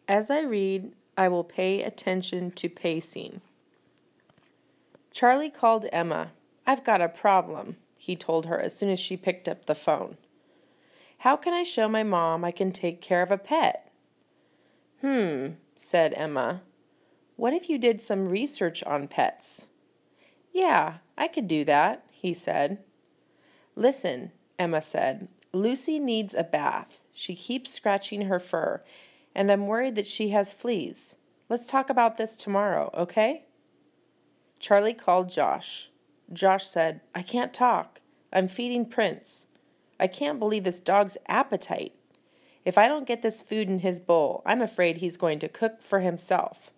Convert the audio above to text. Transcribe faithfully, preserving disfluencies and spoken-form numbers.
As I read, I will pay attention to pacing. Charlie called Emma. "I've got a problem," he told her as soon as she picked up the phone. "How can I show my mom I can take care of a pet?" "Hmm," said Emma. "What if you did some research on pets?" "Yeah, I could do that," he said. "Listen," Emma said. "Lucy needs a bath. She keeps scratching her fur, and I'm worried that she has fleas. Let's talk about this tomorrow, okay?" Charlie called Josh. Josh said, "I can't talk. I'm feeding Prince. I can't believe this dog's appetite. If I don't get this food in his bowl, I'm afraid he's going to cook for himself."